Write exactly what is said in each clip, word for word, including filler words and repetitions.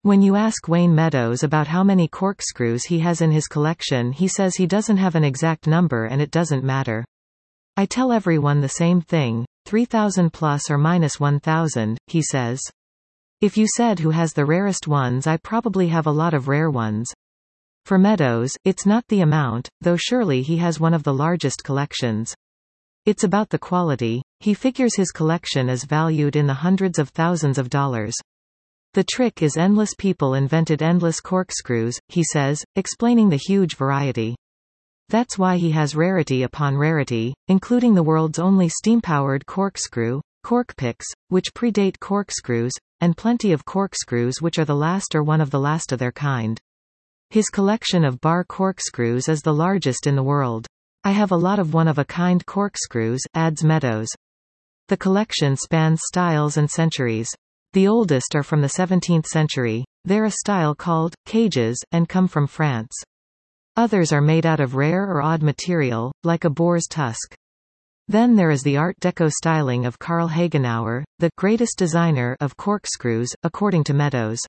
When you ask Wayne Meadows about how many corkscrews he has in his collection, he says he doesn't have an exact number and it doesn't matter. I tell everyone the same thing, three thousand plus or minus one thousand, he says. If you said who has the rarest ones, I probably have a lot of rare ones. For Meadows, it's not the amount, though surely he has one of the largest collections. It's about the quality. He figures his collection is valued in the hundreds of thousands of dollars. The trick is endless people invented endless corkscrews, he says, explaining the huge variety. That's why he has rarity upon rarity, including the world's only steam-powered corkscrew, corkpicks, which predate corkscrews, and plenty of corkscrews which are the last or one of the last of their kind. His collection of bar corkscrews is the largest in the world. I have a lot of one-of-a-kind corkscrews, adds Meadows. The collection spans styles and centuries. The oldest are from the seventeenth century. They're a style called cages, and come from France. Others are made out of rare or odd material, like a boar's tusk. Then there is the Art Deco styling of Karl Hagenauer, the greatest designer of corkscrews, according to Meadows.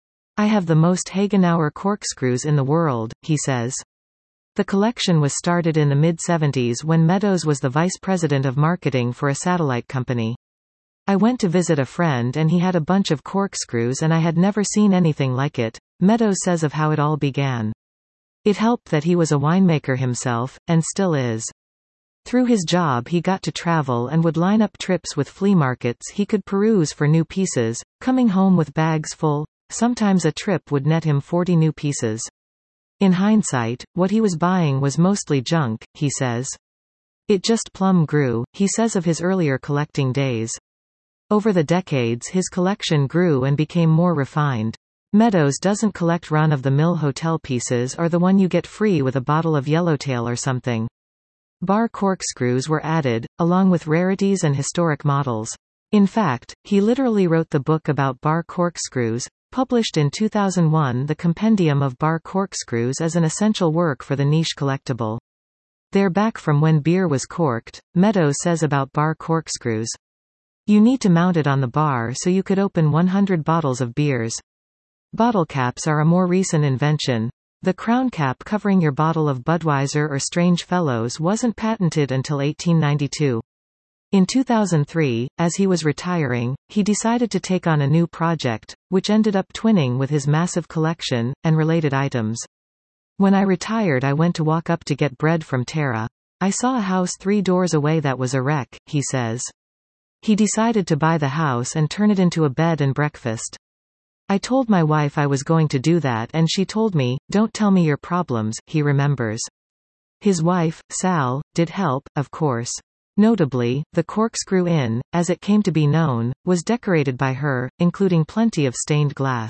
I have the most Hagenauer corkscrews in the world, he says. The collection was started in the mid seventies when Meadows was the vice president of marketing for a satellite company. I went to visit a friend and he had a bunch of corkscrews and I had never seen anything like it, Meadows says of how it all began. It helped that he was a winemaker himself, and still is. Through his job he got to travel and would line up trips with flea markets he could peruse for new pieces, coming home with bags full. Sometimes a trip would net him forty new pieces. In hindsight, what he was buying was mostly junk, he says. It just plumb grew, he says of his earlier collecting days. Over the decades his collection grew and became more refined. Meadows doesn't collect run-of-the-mill hotel pieces or the one you get free with a bottle of Yellowtail or something. Bar corkscrews were added, along with rarities and historic models. In fact, he literally wrote the book about bar corkscrews, published in two thousand one. The Compendium of Bar Corkscrews is an essential work for the niche collectible. They're back from when beer was corked, Meadows says about bar corkscrews. You need to mount it on the bar so you could open one hundred bottles of beers. Bottle caps are a more recent invention. The crown cap covering your bottle of Budweiser or Strange Fellows wasn't patented until eighteen ninety-two. In two thousand three, as he was retiring, he decided to take on a new project, which ended up twinning with his massive collection, and related items. When I retired I went to walk up to get bread from Tara. I saw a house three doors away that was a wreck, he says. He decided to buy the house and turn it into a bed and breakfast. I told my wife I was going to do that and she told me, don't tell me your problems, he remembers. His wife, Sal, did help, of course. Notably, the Corkscrew Inn, as it came to be known, was decorated by her, including plenty of stained glass.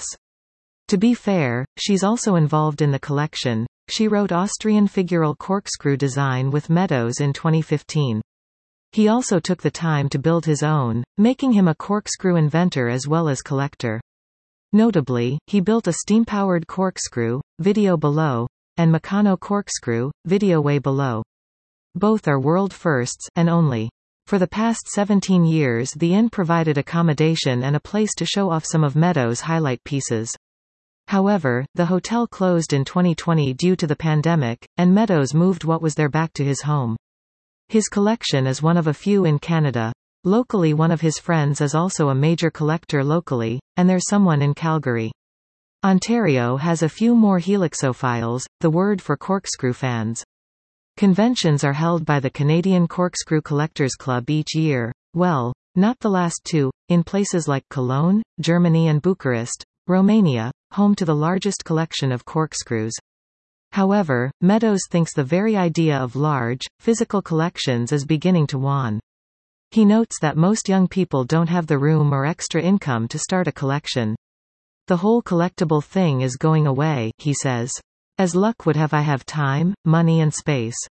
To be fair, she's also involved in the collection. She wrote Austrian figural corkscrew design with Meadows in twenty fifteen. He also took the time to build his own, making him a corkscrew inventor as well as collector. Notably, he built a steam-powered corkscrew, video below, and Meccano corkscrew, video way below. Both are world firsts, and only. For the past seventeen years the inn provided accommodation and a place to show off some of Meadows' highlight pieces. However, the hotel closed in twenty twenty due to the pandemic, and Meadows moved what was there back to his home. His collection is one of a few in Canada. Locally one of his friends is also a major collector locally, and there's someone in Calgary. Ontario has a few more helixophiles, the word for corkscrew fans. Conventions are held by the Canadian Corkscrew Collectors Club each year. Well, not the last two, in places like Cologne, Germany and Bucharest, Romania, home to the largest collection of corkscrews. However, Meadows thinks the very idea of large, physical collections is beginning to wane. He notes that most young people don't have the room or extra income to start a collection. The whole collectible thing is going away, he says. As luck would have I have time, money and space.